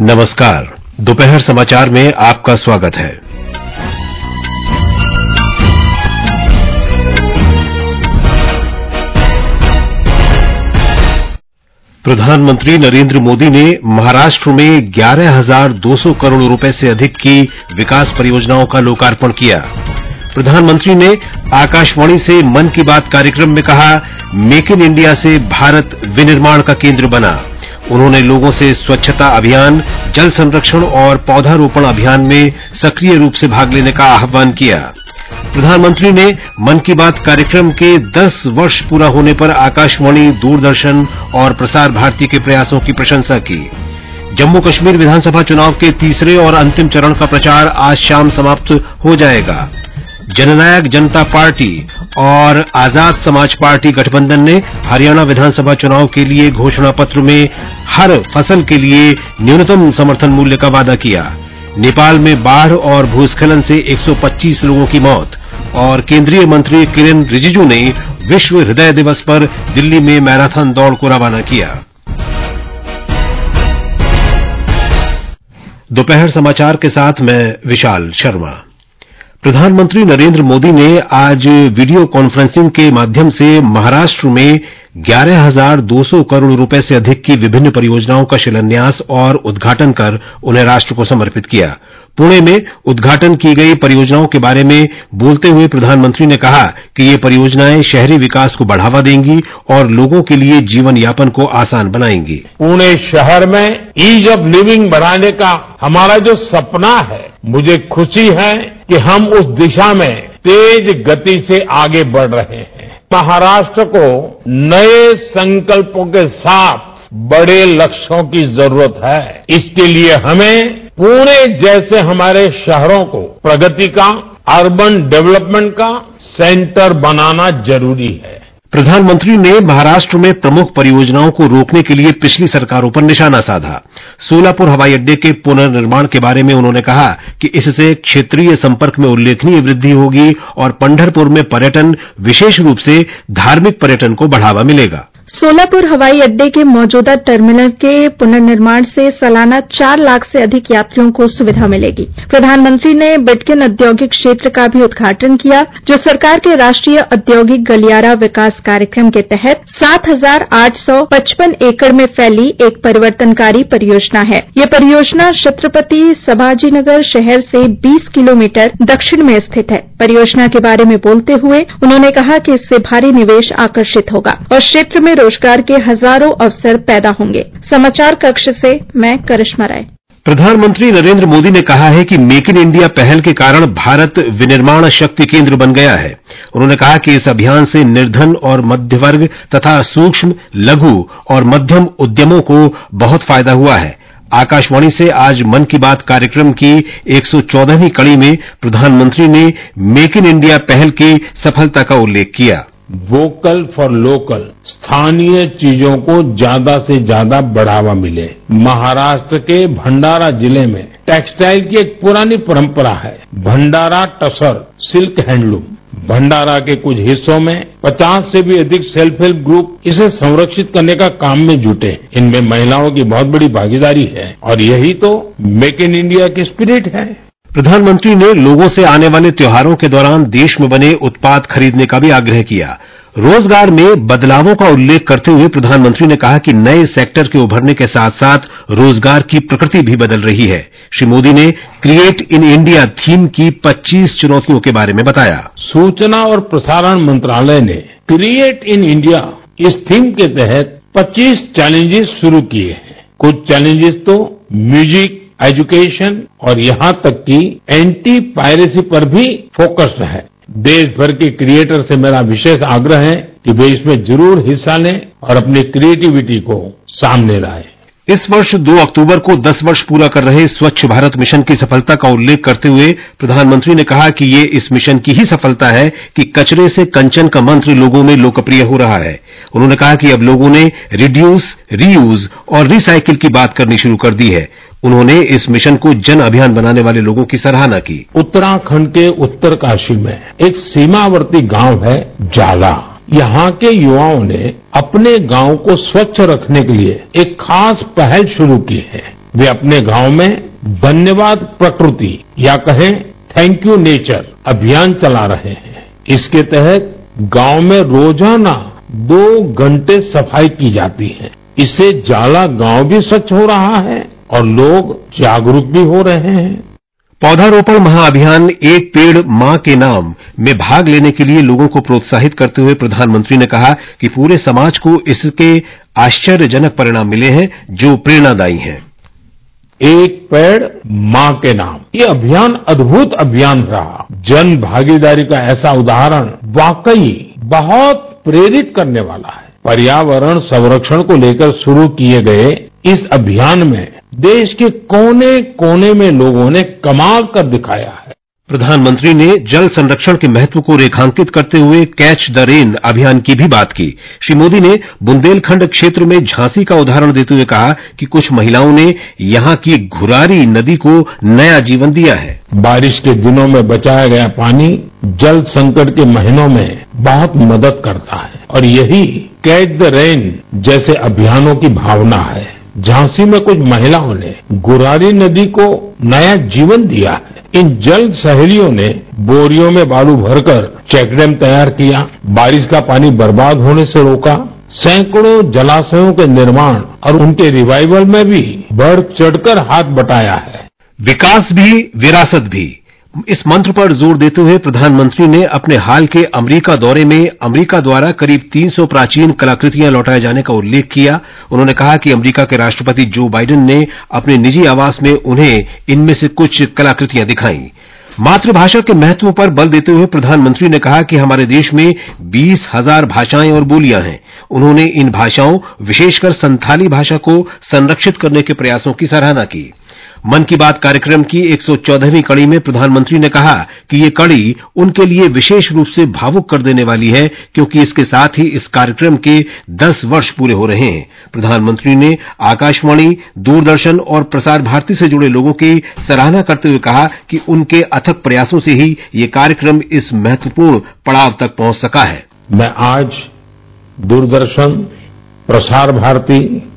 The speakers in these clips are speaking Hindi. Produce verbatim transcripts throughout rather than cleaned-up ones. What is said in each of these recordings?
नमस्कार। दोपहर समाचार में आपका स्वागत है। प्रधानमंत्री नरेंद्र मोदी ने महाराष्ट्र में ग्यारह हजार दो सौ करोड़ रुपए से अधिक की विकास परियोजनाओं का लोकार्पण किया। प्रधानमंत्री ने आकाशवाणी से मन की बात कार्यक्रम में कहा, मेक इन इंडिया से भारत विनिर्माण का केंद्र बना। उन्होंने लोगों से स्वच्छता अभियान, जल संरक्षण और पौधारोपण अभियान में सक्रिय रूप से भाग लेने का आह्वान किया। प्रधानमंत्री ने मन की बात कार्यक्रम के दस वर्ष पूरा होने पर आकाशवाणी, दूरदर्शन और प्रसार भारती के प्रयासों की प्रशंसा की। जम्मू कश्मीर विधानसभा चुनाव के तीसरे और अंतिम चरण का प्रचार आज शाम समाप्त हो जाएगा। जननायक जनता पार्टी और आजाद समाज पार्टी गठबंधन ने हरियाणा विधानसभा चुनाव के लिए घोषणा पत्र में हर फसल के लिए न्यूनतम समर्थन मूल्य का वादा किया। नेपाल में बाढ़ और भूस्खलन से एक सौ पच्चीस लोगों की मौत और केंद्रीय मंत्री किरेन रिजिजू ने विश्व हृदय दिवस पर दिल्ली में मैराथन दौड़ को रवाना किया। दोपहर समाचार के साथ मैं विशाल शर्मा। प्रधानमंत्री नरेंद्र मोदी ने आज वीडियो कॉन्फ्रेंसिंग के माध्यम से महाराष्ट्र में ग्यारह हजार दो सौ करोड़ रुपए से अधिक की विभिन्न परियोजनाओं का शिलान्यास और उद्घाटन कर उन्हें राष्ट्र को समर्पित किया। पुणे में उद्घाटन की गई परियोजनाओं के बारे में बोलते हुए प्रधानमंत्री ने कहा कि ये परियोजनाएं शहरी विकास को बढ़ावा देंगी और लोगों के लिए जीवन यापन को आसान बनाएंगी। पुणे शहर में ईज ऑफ लिविंग बढ़ाने का हमारा जो सपना है, मुझे खुशी है कि हम उस दिशा में तेज गति से आगे बढ़ रहे हैं। महाराष्ट्र को नए संकल्पों के साथ बड़े लक्ष्यों की जरूरत है। इसके लिए हमें पुणे जैसे हमारे शहरों को प्रगति का, अर्बन डेवलपमेंट का सेंटर बनाना जरूरी है। प्रधानमंत्री ने महाराष्ट्र में प्रमुख परियोजनाओं को रोकने के लिए पिछली सरकारों पर निशाना साधा। सोलापुर हवाई अड्डे के पुनर्निर्माण के बारे में उन्होंने कहा कि इससे क्षेत्रीय संपर्क में उल्लेखनीय वृद्धि होगी और पंढरपुर में पर्यटन, विशेष रूप से धार्मिक पर्यटन को बढ़ावा मिलेगा। सोलापुर हवाई अड्डे के मौजूदा टर्मिनल के पुनर्निर्माण से सालाना चार लाख से अधिक यात्रियों को सुविधा मिलेगी। प्रधानमंत्री ने बिडकिन औद्योगिक क्षेत्र का भी उद्घाटन किया, जो सरकार के राष्ट्रीय औद्योगिक गलियारा विकास कार्यक्रम के तहत सात हजार आठ सौ पचपन एकड़ में फैली एक परिवर्तनकारी परियोजना है। ये परियोजना छत्रपति संभाजीनगर शहर से बीस किलोमीटर दक्षिण में स्थित है। परियोजना के बारे में बोलते हुए उन्होंने कहा कि इससे भारी निवेश आकर्षित होगा और क्षेत्र में रोजगार के हजारों अवसर पैदा होंगे। समाचार कक्ष से मैं करिश्मा राय। प्रधानमंत्री नरेंद्र मोदी ने कहा है कि मेक इन इंडिया पहल के कारण भारत विनिर्माण शक्ति केंद्र बन गया है। उन्होंने कहा कि इस अभियान से निर्धन और मध्य वर्ग तथा सूक्ष्म, लघु और मध्यम उद्यमों को बहुत फायदा हुआ है। आकाशवाणी से आज मन की बात कार्यक्रम की एक सौ चौदहवीं कड़ी में प्रधानमंत्री ने मेक इन इंडिया पहल की सफलता का उल्लेख किया। वोकल फॉर लोकल, स्थानीय चीजों को ज्यादा से ज्यादा बढ़ावा मिले। महाराष्ट्र के भंडारा जिले में टेक्सटाइल की एक पुरानी परंपरा है, भंडारा टसर सिल्क हैंडलूम। भंडारा के कुछ हिस्सों में पचास से भी अधिक सेल्फ हेल्प ग्रुप इसे संरक्षित करने का काम में जुटे। इनमें महिलाओं की बहुत बड़ी भागीदारी है और यही तो मेक इन इंडिया की स्पिरिट है। प्रधानमंत्री ने लोगों से आने वाले त्योहारों के दौरान देश में बने उत्पाद खरीदने का भी आग्रह किया। रोजगार में बदलावों का उल्लेख करते हुए प्रधानमंत्री ने कहा कि नए सेक्टर के उभरने के साथ साथ रोजगार की प्रकृति भी बदल रही है। श्री मोदी ने क्रिएट इन इंडिया थीम की पच्चीस चुनौतियों के बारे में बताया। सूचना और प्रसारण मंत्रालय ने क्रिएट इन इंडिया इस थीम के तहत पच्चीस चैलेंजेस शुरू किए हैं। कुछ चैलेंजेस तो म्यूजिक, एजुकेशन और यहां तक कि एंटी पायरेसी पर भी फोकस्ड है। देश भर के क्रिएटर से मेरा विशेष आग्रह है कि वे इसमें जरूर हिस्सा लें और अपनी क्रिएटिविटी को सामने लाएं। इस वर्ष दो अक्टूबर को दस वर्ष पूरा कर रहे स्वच्छ भारत मिशन की सफलता का उल्लेख करते हुए प्रधानमंत्री ने कहा कि ये इस मिशन की ही सफलता है कि कचरे से कंचन का मंत्र लोगों में लोकप्रिय हो रहा है। उन्होंने कहा कि अब लोगों ने रिड्यूस, रीयूज और रिसाइकिल की बात करनी शुरू कर दी है। उन्होंने इस मिशन को जन अभियान बनाने वाले लोगों की सराहना की। उत्तराखंड के उत्तरकाशी में एक सीमावर्ती गांव है जाला। यहाँ के युवाओं ने अपने गांव को स्वच्छ रखने के लिए एक खास पहल शुरू की है। वे अपने गांव में धन्यवाद प्रकृति या कहें थैंक यू नेचर अभियान चला रहे हैं। इसके तहत गांव में रोजाना दो घंटे सफाई की जाती है। इससे जाला गांव भी स्वच्छ हो रहा है और लोग जागरूक भी हो रहे हैं। पौधारोपण महाअभियान एक पेड़ मां के नाम में भाग लेने के लिए लोगों को प्रोत्साहित करते हुए प्रधानमंत्री ने कहा कि पूरे समाज को इसके आश्चर्यजनक परिणाम मिले हैं जो प्रेरणादायी हैं। एक पेड़ मां के नाम, ये अभियान अद्भुत अभियान रहा। जन भागीदारी का ऐसा उदाहरण वाकई बहुत प्रेरित करने वाला है। पर्यावरण संरक्षण को लेकर शुरू किए गए इस अभियान में देश के कोने कोने में लोगों ने कमाल कर दिखाया है। प्रधानमंत्री ने जल संरक्षण के महत्व को रेखांकित करते हुए कैच द रेन अभियान की भी बात की। श्री मोदी ने बुंदेलखंड क्षेत्र में झांसी का उदाहरण देते हुए कहा कि कुछ महिलाओं ने यहां की घुरारी नदी को नया जीवन दिया है। बारिश के दिनों में बचाया गया पानी जल संकट के महीनों में बहुत मदद करता है और यही कैच द रेन जैसे अभियानों की भावना है। झांसी में कुछ महिलाओं ने गुरारी नदी को नया जीवन दिया है। इन जल सहेलियों ने बोरियों में बालू भरकर चेकडैम तैयार किया, बारिश का पानी बर्बाद होने से रोका, सैकड़ों जलाशयों के निर्माण और उनके रिवाइवल में भी बढ़ चढ़कर हाथ बटाया है। विकास भी विरासत भी, इस मंत्र पर जोर देते हुए प्रधानमंत्री ने अपने हाल के अमेरिका दौरे में अमेरिका द्वारा करीब तीन सौ प्राचीन कलाकृतियां लौटाए जाने का उल्लेख किया। उन्होंने कहा कि अमेरिका के राष्ट्रपति जो बाइडेन ने अपने निजी आवास में उन्हें इनमें से कुछ कलाकृतियां दिखाईं। मातृभाषा के महत्व पर बल देते हुए प्रधानमंत्री ने कहा कि हमारे देश में बीस हजार भाषाएं और बोलियां हैं। उन्होंने इन भाषाओं, विशेषकर संथाली भाषा को संरक्षित करने के प्रयासों की सराहना की। मन की बात कार्यक्रम की एक सौ चौदहवीं कड़ी में प्रधानमंत्री ने कहा कि ये कड़ी उनके लिए विशेष रूप से भावुक कर देने वाली है क्योंकि इसके साथ ही इस कार्यक्रम के दस वर्ष पूरे हो रहे हैं। प्रधानमंत्री ने आकाशवाणी, दूरदर्शन और प्रसार भारती से जुड़े लोगों की सराहना करते हुए कहा कि उनके अथक प्रयासों से ही ये कार्यक्रम इस महत्वपूर्ण पड़ाव तक पहुंच सका है। मैं आज दूरदर्शन, प्रसार भारती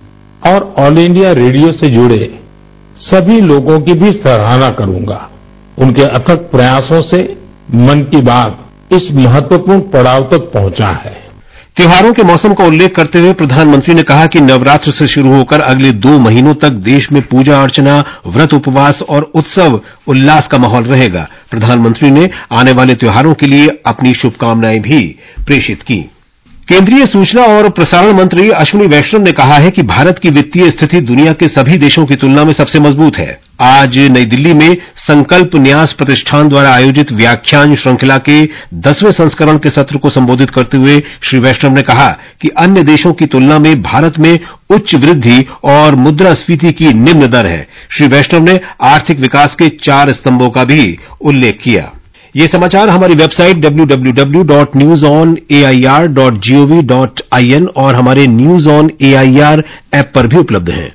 और ऑल इंडिया रेडियो से जुड़े सभी लोगों की भी सराहना करूंगा। उनके अथक प्रयासों से मन की बात इस महत्वपूर्ण पड़ाव तक पहुंचा है। त्योहारों के मौसम का उल्लेख करते हुए प्रधानमंत्री ने कहा कि नवरात्र से शुरू होकर अगले दो महीनों तक देश में पूजा अर्चना, व्रत उपवास और उत्सव उल्लास का माहौल रहेगा। प्रधानमंत्री ने आने वाले त्योहारों के लिए अपनी शुभकामनाएं भी प्रेषित की। केंद्रीय सूचना और प्रसारण मंत्री अश्विनी वैष्णव ने कहा है कि भारत की वित्तीय स्थिति दुनिया के सभी देशों की तुलना में सबसे मजबूत है। आज नई दिल्ली में संकल्प न्यास प्रतिष्ठान द्वारा आयोजित व्याख्यान श्रृंखला के दसवें संस्करण के सत्र को संबोधित करते हुए श्री वैष्णव ने कहा कि अन्य देशों की तुलना में भारत में उच्च वृद्धि और मुद्रास्फीति की निम्न दर है। श्री वैष्णव ने आर्थिक विकास के चार स्तंभों का भी उल्लेख किया। ये समाचार हमारी website W W W dot news on A I R dot G O V dot I N और हमारे news on A I R app पर भी उपलब्ध हैं।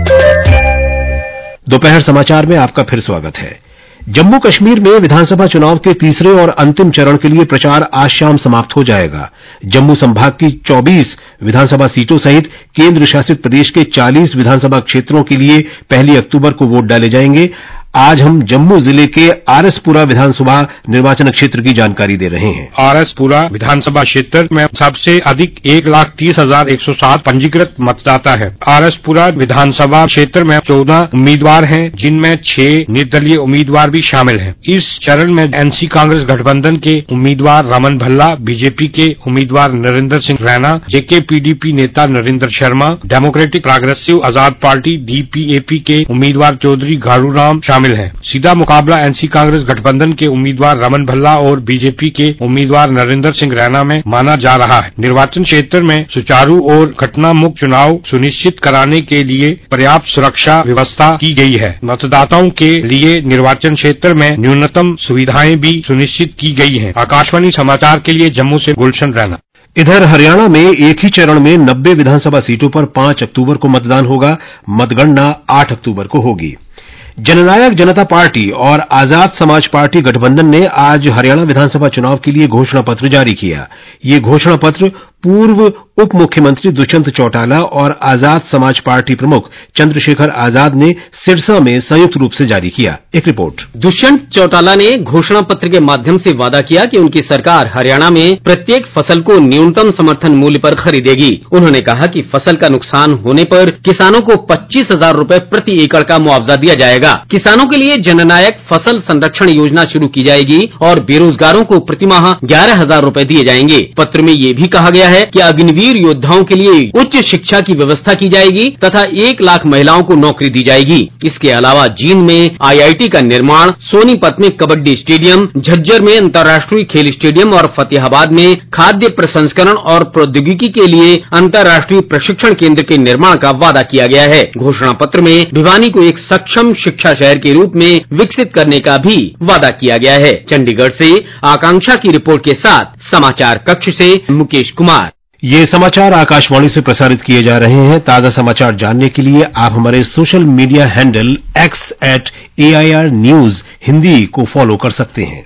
दोपहर समाचार में आपका फिर स्वागत है। जम्मू कश्मीर में विधानसभा चुनाव के तीसरे और अंतिम चरण के लिए प्रचार आज शाम समाप्त हो जाएगा। जम्मू संभाग की चौबीस विधानसभा सीटों सहित केंद्र शासित प्रदेश के चालीस विधानसभा क्षेत्रों के लिए पहली अक्टूबर को वोट डाले जाएंगे। आज हम जम्मू जिले के आरएसपुरा विधानसभा निर्वाचन क्षेत्र की जानकारी दे रहे हैं। आरएसपुरा विधानसभा क्षेत्र में सबसे अधिक एक लाख तीस हजार एक सौ सात पंजीकृत मतदाता है। आरएसपुरा विधानसभा क्षेत्र में चौदह उम्मीदवार हैं, जिनमें छह निर्दलीय उम्मीदवार भी शामिल हैं। इस चरण में एनसी कांग्रेस गठबंधन के उम्मीदवार रमन भल्ला, बीजेपी के उम्मीदवार नरेंद्र सिंह रैना, जेके पीडीपी नेता Narendra Sharma, Democratic Progressive Azad Party DPAP के उम्मीदवार चौधरी घाड़ूराम शामिल है। सीधा मुकाबला एनसी कांग्रेस गठबंधन के उम्मीदवार रमन भल्ला और बीजेपी के उम्मीदवार नरेंद्र सिंह रैना में माना जा रहा है। निर्वाचन क्षेत्र में सुचारू और घटना मुक्त चुनाव सुनिश्चित कराने के लिए पर्याप्त सुरक्षा व्यवस्था की गई है। मतदाताओं के लिए निर्वाचन क्षेत्र में न्यूनतम सुविधाएं भी सुनिश्चित की गई हैं। आकाशवाणी समाचार के लिए जम्मू से गुलशन रैना। इधर हरियाणा में एक ही चरण में नब्बे विधानसभा सीटों पर पांच अक्टूबर को मतदान होगा। मतगणना आठ अक्टूबर को होगी। जननायक जनता पार्टी और आजाद समाज पार्टी गठबंधन ने आज हरियाणा विधानसभा चुनाव के लिए घोषणा पत्र जारी किया। ये घोषणा पत्र पूर्व उप मुख्यमंत्री दुष्यंत चौटाला और आजाद समाज पार्टी प्रमुख चंद्रशेखर आजाद ने सिरसा में संयुक्त रूप से जारी किया। एक रिपोर्ट। दुष्यंत चौटाला ने घोषणा पत्र के माध्यम से वादा किया कि उनकी सरकार हरियाणा में प्रत्येक फसल को न्यूनतम समर्थन मूल्य पर खरीदेगी। उन्होंने कहा कि फसल का नुकसान होने पर किसानों को पच्चीस हजार रूपये प्रति एकड़ का मुआवजा दिया जाएगा। किसानों के लिए जननायक फसल संरक्षण योजना शुरू की जाएगी और बेरोजगारों को प्रतिमाह ग्यारह हजार रूपये दिए जाएंगे। पत्र में ये भी कहा गया है कि अग्निवीर योद्धाओं के लिए उच्च शिक्षा की व्यवस्था की जाएगी तथा एक लाख महिलाओं को नौकरी दी जाएगी। इसके अलावा जींद में आईआईटी का निर्माण, सोनीपत में कबड्डी स्टेडियम, झज्जर में अंतर्राष्ट्रीय खेल स्टेडियम और फतेहाबाद में खाद्य प्रसंस्करण और प्रौद्योगिकी के लिए अंतर्राष्ट्रीय प्रशिक्षण केंद्र के निर्माण का वादा किया गया है। घोषणा पत्र में भिवानी को एक सक्षम शिक्षा शहर के रूप में विकसित करने का भी वादा किया गया है। चंडीगढ़ से आकांक्षा की रिपोर्ट के साथ समाचार कक्ष से मुकेश कुमार। ये समाचार आकाशवाणी से प्रसारित किए जा रहे हैं। ताजा समाचार जानने के लिए आप हमारे social media handle X at A I R news Hindi को फॉलो कर सकते हैं।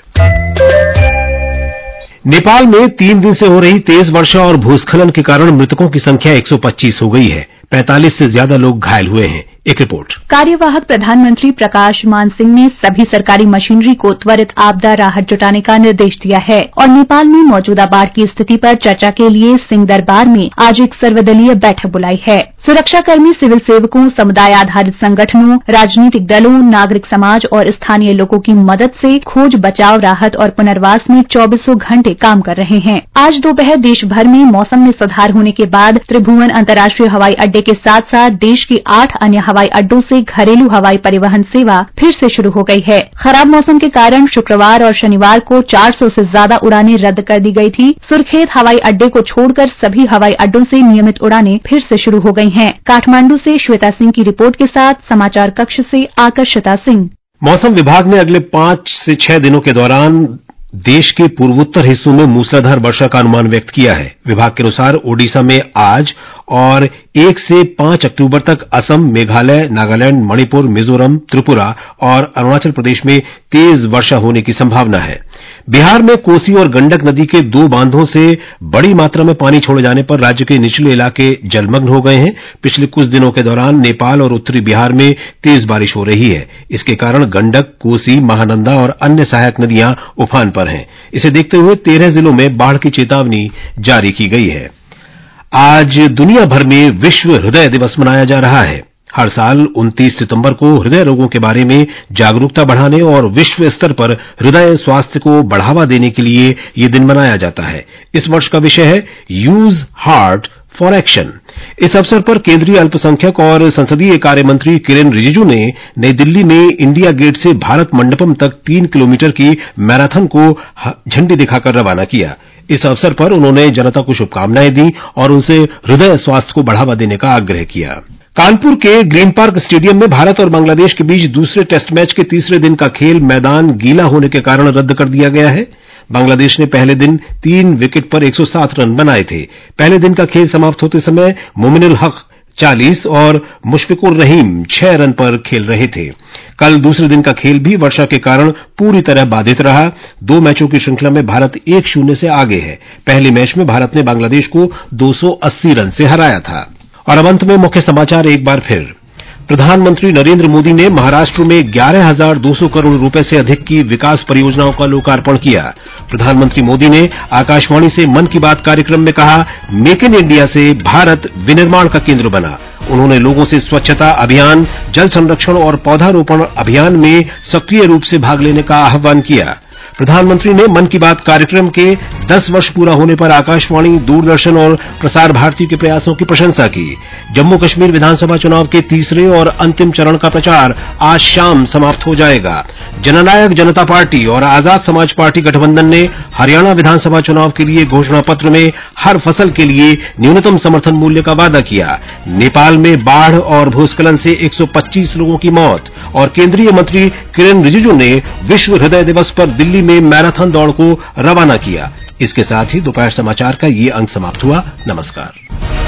नेपाल में तीन दिन से हो रही तेज वर्षा और भूस्खलन के कारण मृतकों की संख्या एक सौ पच्चीस हो गई है। पैंतालीस से ज्यादा लोग घायल हुए हैं। एक रिपोर्ट। कार्यवाहक प्रधानमंत्री प्रकाश मान सिंह ने सभी सरकारी मशीनरी को त्वरित आपदा राहत जुटाने का निर्देश दिया है और नेपाल में मौजूदा बाढ़ की स्थिति पर चर्चा के लिए सिंह दरबार में आज एक सर्वदलीय बैठक बुलाई है। सुरक्षाकर्मी, सिविल सेवकों, समुदाय आधारित संगठनों, राजनीतिक दलों, नागरिक समाज और स्थानीय लोगों की मदद से खोज, बचाव, राहत और पुनर्वास में चौबीसों घंटे काम कर रहे हैं। आज दोपहर देश भर में मौसम में सुधार होने के बाद त्रिभुवन अंतर्राष्ट्रीय हवाई अड्डे के साथ साथ देश के आठ अन्य हवाई अड्डों से घरेलू हवाई परिवहन सेवा फिर से शुरू हो गई है। खराब मौसम के कारण शुक्रवार और शनिवार को चार सौ से ज्यादा उड़ानें रद्द कर दी गई थी। सुर्खेत हवाई अड्डे को छोड़कर सभी हवाई अड्डों से नियमित उड़ानें फिर से शुरू हो गई हैं। काठमांडू से श्वेता सिंह की रिपोर्ट के साथ समाचार कक्ष से आकर्षिता सिंह। मौसम विभाग ने अगले पांच से छह दिनों के दौरान देश के पूर्वोत्तर हिस्सों में मूसलाधार वर्षा का अनुमान व्यक्त किया है। विभाग के अनुसार ओडिशा में आज और एक से पांच अक्टूबर तक असम, मेघालय, नागालैंड, मणिपुर, मिजोरम, त्रिपुरा और अरुणाचल प्रदेश में तेज वर्षा होने की संभावना है। बिहार में कोसी और गंडक नदी के दो बांधों से बड़ी मात्रा में पानी छोड़े जाने पर राज्य के निचले इलाके जलमग्न हो गए हैं। पिछले कुछ दिनों के दौरान नेपाल और उत्तरी बिहार में तेज बारिश हो रही है। इसके कारण गंडक, कोसी, महानंदा और अन्य सहायक नदियां उफान पर हैं। इसे देखते हुए तेरह जिलों में बाढ़ की चेतावनी जारी की गई है। आज दुनिया भर में विश्व हृदय दिवस मनाया जा रहा है। हर साल उनतीस सितंबर को हृदय रोगों के बारे में जागरूकता बढ़ाने और विश्व स्तर पर हृदय स्वास्थ्य को बढ़ावा देने के लिए यह दिन मनाया जाता है। इस वर्ष का विषय है यूज हार्ट फॉर एक्शन। इस अवसर पर केंद्रीय अल्पसंख्यक और संसदीय कार्य मंत्री किरेन रिजिजू ने नई दिल्ली में इंडिया गेट से भारत मंडपम तक तीन किलोमीटर की मैराथन को झंडी दिखाकर रवाना किया। इस अवसर पर उन्होंने जनता को शुभकामनाएं दी और उनसे हृदय स्वास्थ्य को बढ़ावा देने का आग्रह किया। कानपुर के ग्रीन पार्क स्टेडियम में भारत और बांग्लादेश के बीच दूसरे टेस्ट मैच के तीसरे दिन का खेल मैदान गीला होने के कारण रद्द कर दिया गया है। बांग्लादेश ने पहले दिन तीन विकेट पर एक सौ सात रन बनाए थे। पहले दिन का खेल समाप्त होते समय मोमिनुल हक चालीस और मुशफिकुर रहीम छह रन पर खेल रहे थे। कल दूसरे दिन का खेल भी वर्षा के कारण पूरी तरह बाधित रहा। दो मैचों की श्रृंखला में भारत एक शून्य से आगे है। पहले मैच में भारत ने बांग्लादेश को दो सौ अस्सी रन से हराया था। और अब अंत में मुख्य समाचार एक बार फिर। प्रधानमंत्री नरेंद्र मोदी ने महाराष्ट्र में ग्यारह हजार दो सौ करोड़ रुपए से अधिक की विकास परियोजनाओं का लोकार्पण किया। प्रधानमंत्री मोदी ने आकाशवाणी से मन की बात कार्यक्रम में कहा, मेक इन इंडिया से भारत विनिर्माण का केंद्र बना। उन्होंने लोगों से स्वच्छता अभियान, जल संरक्षण और पौधारोपण अभियान में सक्रिय रूप से भाग लेने का आह्वान किया। प्रधानमंत्री ने मन की बात कार्यक्रम के दस वर्ष पूरा होने पर आकाशवाणी, दूरदर्शन और प्रसार भारती के प्रयासों की प्रशंसा की। जम्मू कश्मीर विधानसभा चुनाव के तीसरे और अंतिम चरण का प्रचार आज शाम समाप्त हो जाएगा। जननायक जनता पार्टी और आजाद समाज पार्टी गठबंधन ने हरियाणा विधानसभा चुनाव के लिए घोषणा पत्र में हर फसल के लिए न्यूनतम समर्थन मूल्य का वादा किया। नेपाल में बाढ़ और भूस्खलन से एक सौ पच्चीस लोगों की मौत और केंद्रीय मंत्री किरेन रिजिजू ने विश्व हृदय दिवस पर दिल्ली में मैराथन दौड़ को रवाना किया। इसके साथ ही दोपहर समाचार का ये अंक समाप्त हुआ। नमस्कार।